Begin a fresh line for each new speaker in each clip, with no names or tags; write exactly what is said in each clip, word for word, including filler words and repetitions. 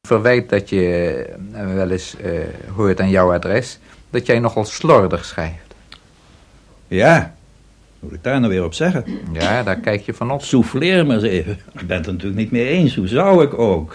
verwijt dat je uh, wel eens uh, hoort aan jouw adres, dat jij nogal slordig schrijft.
Ja, wat moet ik daar nou weer op zeggen?
Ja, daar kijk je van op.
Souffleer maar eens even. Ik ben het er natuurlijk niet mee eens, hoe zou ik ook?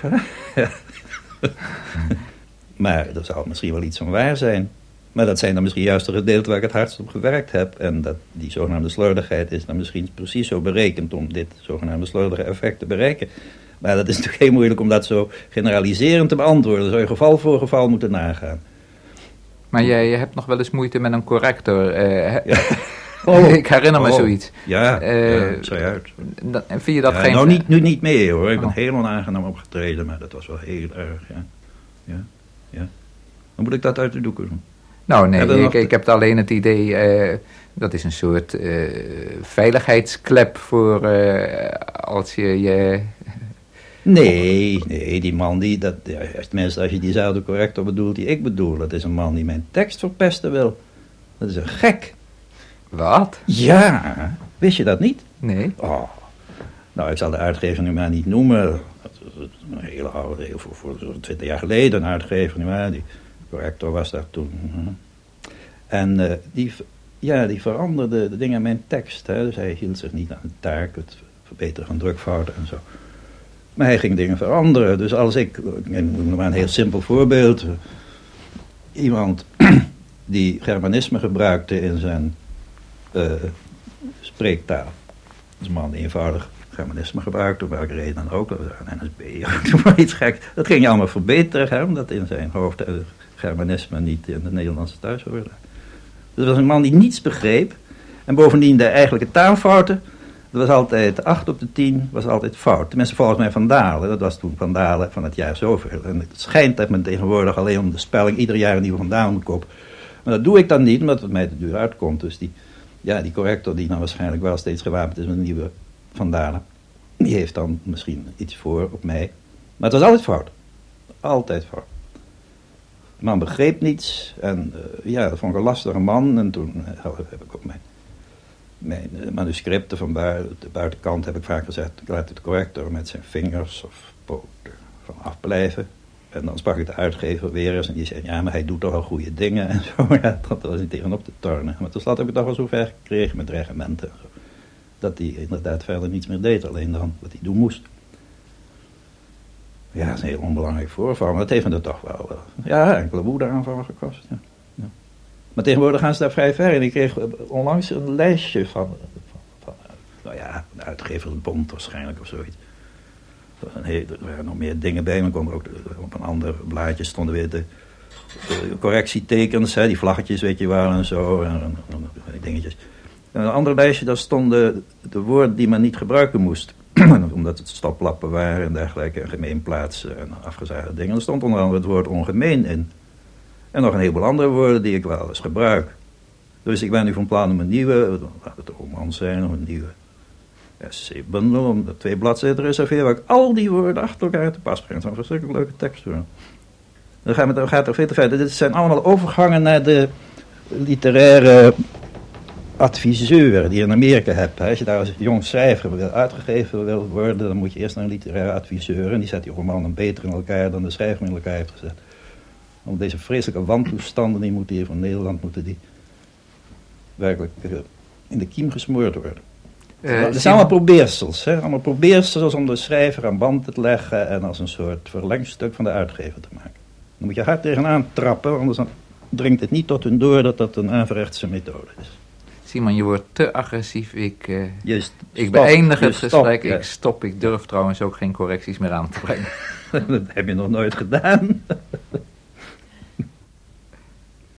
Maar er zal misschien wel iets van waar zijn. Maar dat zijn dan misschien juist de gedeelten waar ik het hardst op gewerkt heb. En dat die zogenaamde slordigheid is dan misschien precies zo berekend om dit zogenaamde slordige effect te bereiken. Maar dat is natuurlijk heel moeilijk om dat zo generaliserend te beantwoorden. Dan zou je geval voor geval moeten nagaan.
Maar jij hebt nog wel eens moeite met een corrector. Uh,
ja.
Oh, ik herinner me oh. zoiets.
Ja, uh, ja, zei uit.
En vind je dat
ja,
geen...
Nou, niet, nu niet meer hoor. Ik ben
oh.
heel onaangenaam opgetreden, maar dat was wel heel erg, ja. Ja, ja. Dan moet ik dat uit de doeken doen.
Nou nee, ik, ik heb alleen het idee, uh, dat is een soort uh, veiligheidsklep voor uh, als je je...
Nee, nee, die man die, dat, ja, tenminste als je diezelfde corrector bedoelt die ik bedoel, dat is een man die mijn tekst verpesten wil. Dat is een gek.
Wat?
Ja, wist je dat niet?
Nee.
Oh. Nou, ik zal de uitgever nu maar niet noemen. Dat is een hele oude, heel voor, voor twintig jaar geleden een uitgever nu maar. Die corrector was daar toen. En uh, die, ja, die veranderde de dingen in mijn tekst. Hè. Dus hij hield zich niet aan de taak, het verbeteren van drukfouten en zo. Maar hij ging dingen veranderen. Dus als ik, ik noem maar een heel simpel voorbeeld. Iemand die Germanisme gebruikte in zijn uh, spreektaal. Dus een man die eenvoudig Germanisme gebruikte, om welke reden dan ook. Dat was een N S B, maar iets gek. Dat ging je allemaal verbeteren, hè, omdat in zijn hoofd uh, Germanisme niet in het Nederlandse thuis hoorde. Dus dat was een man die niets begreep. En bovendien de eigenlijke taalfouten. Dat was altijd, acht op de tien was altijd fout. Tenminste volgens mij Van Dalen. Dat was toen Van Dalen van het jaar zoveel. En het schijnt dat men tegenwoordig alleen om de spelling ieder jaar een nieuwe Van Dalen moet kopen. Maar dat doe ik dan niet, omdat het mij te duur uitkomt. Dus die, ja, die corrector die nou waarschijnlijk wel steeds gewapend is met een nieuwe Van Dalen. Die heeft dan misschien iets voor op mij. Maar het was altijd fout. Altijd fout. De man begreep niets. En uh, ja, dat vond ik een lastige man. En toen uh, heb ik ook mijn... Mijn uh, manuscripten van buiten, de buitenkant heb ik vaak gezegd, ik laat de corrector met zijn vingers of poten van afblijven. En dan sprak ik de uitgever weer eens en die zei, ja, maar hij doet toch wel goede dingen en zo. Ja, dat was niet tegenop te tornen. Maar tenslotte heb ik toch wel zo ver gekregen met dreigementen. Dat hij inderdaad verder niets meer deed, alleen dan wat hij doen moest. Ja, dat is een heel onbelangrijk voorval, maar dat heeft me er toch wel, uh, ja, enkele woedeaanvallen gekost, ja. Maar tegenwoordig gaan ze daar vrij ver in. Ik kreeg onlangs een lijstje van, van, van nou ja, een uitgeversbond waarschijnlijk of zoiets. Er waren nog meer dingen bij, maar kwam ook op een ander blaadje stonden weer de, de correctietekens, hè, die vlaggetjes weet je wel en zo, en, en, en die dingetjes. En een ander lijstje, daar stonden de woorden die men niet gebruiken moest. Omdat het stoplappen waren en dergelijke, en gemeenplaatsen en afgezaagde dingen. Er stond onder andere het woord ongemeen in. En nog een heleboel andere woorden die ik wel eens gebruik. Dus ik ben nu van plan om een nieuwe, laat het een roman zijn, of een nieuwe essay-bundel, om de twee bladzijden te reserveren, waar ik al die woorden achter elkaar te pas breng. Dat is een verschrikkelijk leuke tekst hoor. Dan gaat het, dan gaat het veel te ver. Dit zijn allemaal overgangen naar de literaire adviseur die je in Amerika hebt. Als je daar als jong schrijver wil uitgegeven wil worden, dan moet je eerst naar een literaire adviseur en die zet die roman dan beter in elkaar dan de schrijver in elkaar heeft gezet. Om deze vreselijke wantoestanden die moeten hier van Nederland moeten die werkelijk uh, in de kiem gesmoord worden. Uh, het zijn allemaal probeersels, hè? Allemaal probeersels om de schrijver aan band te leggen en als een soort verlengstuk van de uitgever te maken. Dan moet je hard tegenaan trappen, anders dan dringt het niet tot hun door dat dat een averechtse methode is.
Simon, je wordt te agressief. Ik, uh,
Just,
ik
stop,
beëindig het
stop,
gesprek.
ja.
Ik stop. Ik durf trouwens ook geen correcties meer aan te brengen.
Dat heb je nog nooit gedaan.